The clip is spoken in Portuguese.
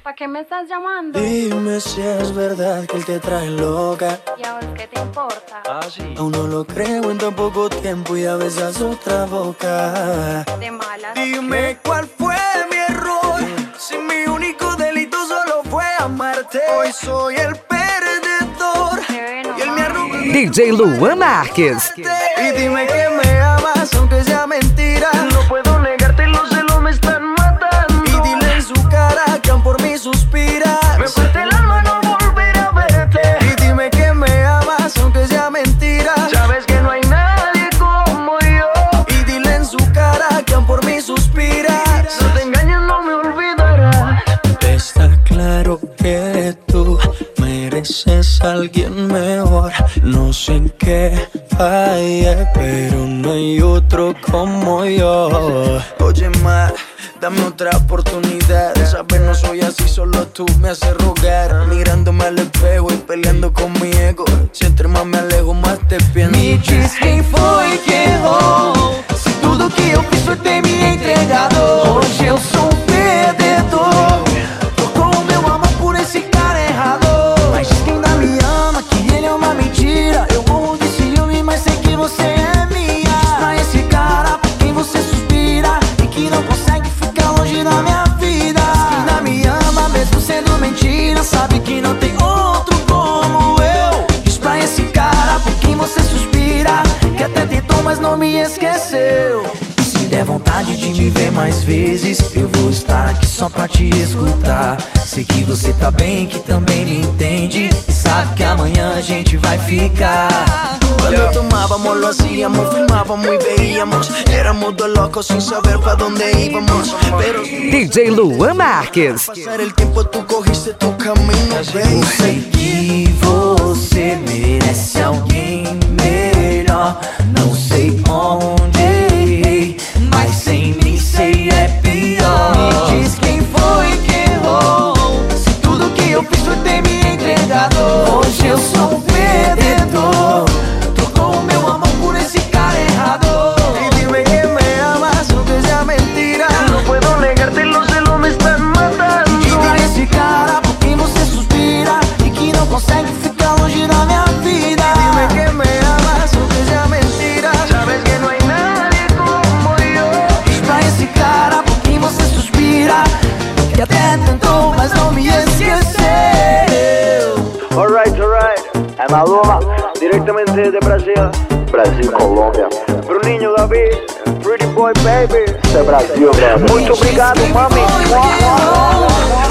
¿Para qué me estás llamando? Dime si es verdad que él te trae loca. ¿Y a vos qué te importa? Aún no lo creo en tan poco tiempo y ya besas otra boca. De malas. Dime cuál fue mi error. Si mi único delito solo fue amarte. Hoy soy el perdedor. Y él me arruga. DJ Luan Marques. Y dime que me amas aunque sea mentira. No puedo negarte, los celos me están matando. Y dile en su cara que aún por mí suspiras. Me parte el alma no volver a verte. Y dime que me amas aunque sea mentira. Sabes que no hay nadie como yo. Y dile en su cara que aún por mí suspiras. No te engañes, no me olvidarás. Está claro que tú mereces a alguien mejor. No sé en qué fallé, pero no hay otro como yo. Oye, ma, dame otra oportunidad. Sabes, no soy así, solo tú me haces rogar. Mirándome al espejo y peleando con mi ego. Si entre más me alejo, más te pienso. Me diz quem foi que errou. Se tudo que eu fiz foi ter me entregado. Hoje eu sou um perdedor. Trocou o meu amor por esse cara errado. Mas diz que ainda me ama, que ele é uma mentira. Eu morro de ciúme, mas sei que você é minha. Diz pra esse cara por quem você suspira e que não consegue ficar longe da minha vida. Diz que ainda me ama, mesmo sendo mentira. Sabe que não tem outro como eu. Diz pra esse cara por quem você suspira, que até tentou, mas não me esqueceu. Se der vontade de me ver mais vezes, eu vou estar aqui só pra te escutar. Sei que você tá bem, que também me entende, e sabe que amanhã a gente vai ficar. Cuando tomábamos lo hacíamos, filmábamos y veíamos. Éramos dos locos sin saber pa' dónde íbamos. Pero DJ Luan Marques. pasar el tiempo tú cogiste tu camino, Eu baby. sei que você merece alguém melhor. Não sei onde errei, mas sem mim sei é pior. Me diz quem foi que errou. Se tudo que eu fiz foi ter me entregado. Hoje eu sou um perdedor. Trocou o meu amor por esse cara errado. Y dime que me amas aunque sea mentira. No puedo negarte, los celos me están matando. Diz pra esse cara por quem você suspira e que não consegue ficar longe da minha vida. Dime que me amas aunque sea mentira. Sabes que no hay nadie como yo. Diz pra esse cara por quem você suspira, que até tentou, mas não me esqueceu. Alright. É Maluma, diretamente de Brasil. Brasil, Colômbia. Bruninho, David, Pretty Boy Baby. Isso é Brasil, velho. Muito obrigado, mami.